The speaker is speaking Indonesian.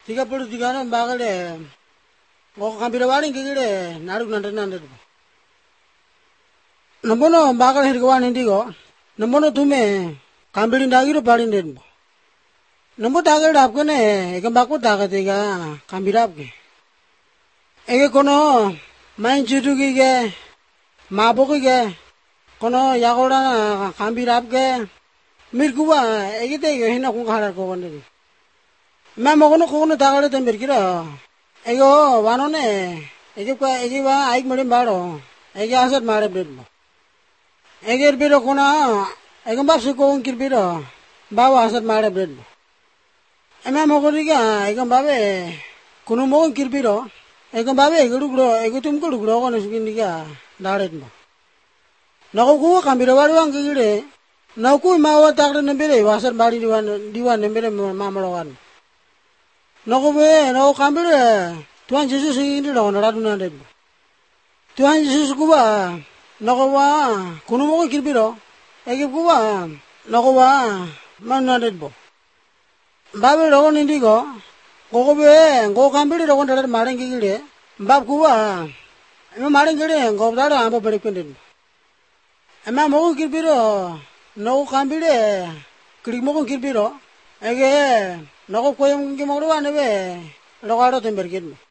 33 na bagale go kambira walin kigire naru nande nambono bagale hirgwan indigo nambono tume kambiri ndagiro balin den nambo tagal dapkene ekam bakko tagatega kambira apke ege kono main chutugi ge mabogi ge kono yagora kambira apke mirkuwa egite hina kun kharar ko gonde ma mogono kono tagale te mirkira ego wanone ege ba aik mari baro ege asat mare bredmo eger biro kona ege bapse ko unkir biro bawa asat mare bredmo ema mogoriga ege babe kuno mogon kirbiro ege babe ege tumko lugro kono sukindiga daretmo nago ko kambira warwang gire nauku mawa takre nembere wasar bari diwan nembere mamalogan nago kambira Tuhan Yesus ini lo naraduna deb Tuhan Yesus kuba nago wa kuno mo kirbiro ege kuba nago wa manna debbo babe lo nindigo go kambira lo ndar maren gire bab kuba ema maren gire go dara amba berikende ema mo kirbiro no kambire kiri mo kirbiro ege nago koyam ngi mo ro anebe logaro tembergen